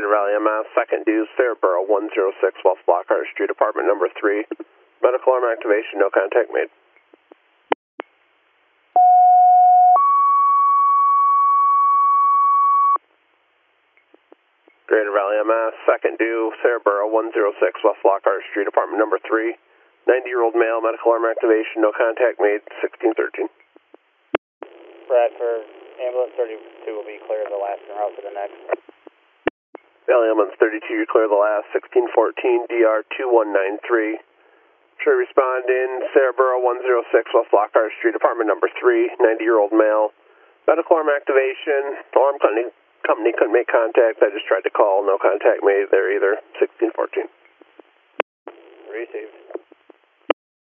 Greater Valley MS, second due, Sarahboro 106 West Lockhart Street, apartment number 3. Medical arm activation, no contact made. Greater Valley MS, second due, Sarahboro 106 West Lockhart Street, apartment number 3. 90-year-old male, medical arm activation, no contact made, 1613. Bradford, ambulance 32 will be clear of the last and route to the next. Valley ambulance 32, you clear the last, 1614, DR 2193. Should respond in Sarahboro 106 West Lockhart Street, apartment number 3, 90-year-old male. Medical arm activation, alarm company couldn't make contact, I just tried to call, no contact made there either, 1614. Received.